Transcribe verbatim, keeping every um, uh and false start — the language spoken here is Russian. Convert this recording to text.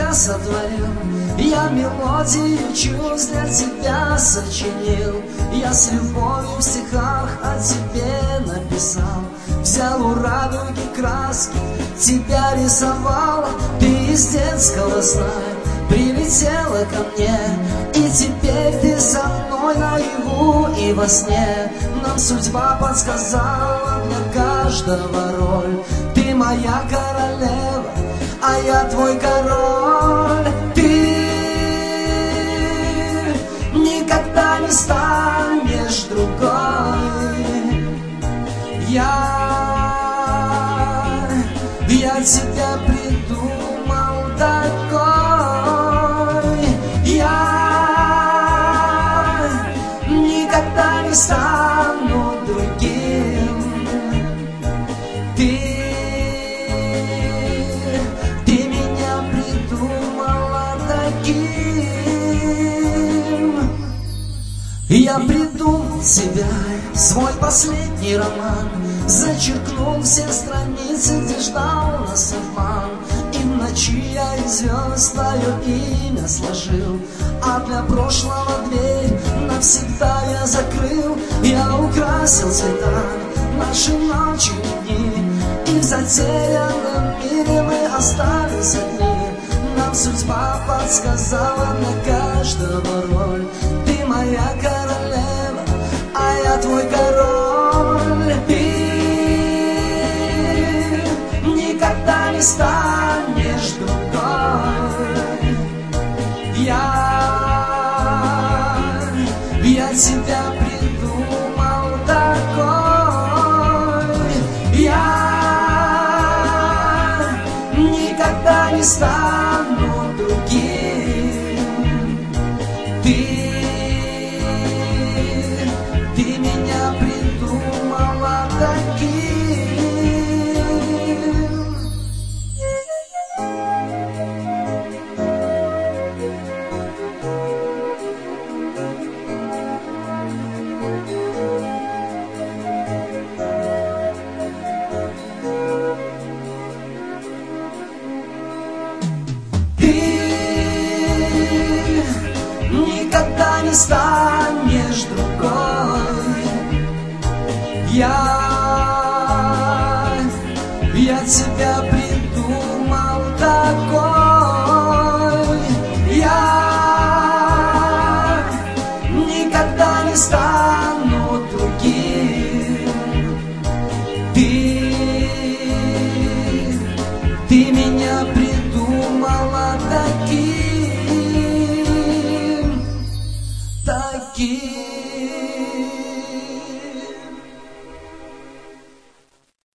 тебе сотворил, я мелодию чувств для тебя сочинил. Я с любовью в стихах о тебе написал, взял у радуги краски, тебя рисовал. Ты из детского сна прилетела ко мне, и теперь ты со мной наяву и во сне. Нам судьба подсказала для каждого роль. Ты моя королева, а я твой король. Ты никогда не станешь другой. Я, я тебя придумал такой. Я никогда не стану другим. Ты, ты меня придумала таким. Я придумал себя, свой последний роман, зачеркнул все страницы, где ждал нас обман. И в ночи я из звезд твое имя сложил, а для прошлого дверь навсегда я закрыл. Я украсил цветами наши ночи и дни, и в затерянном мире мы остались одни. Нам судьба подсказала для каждого роль. Ты моя королева, а я твой король. Ты никогда не станешь другой. Я, я тебя придумал такой. Я никогда не стану другим. Ты, ты меня придумала таким. Никогда не станешь другой. Я, я тебя придумал такой. Я никогда не стану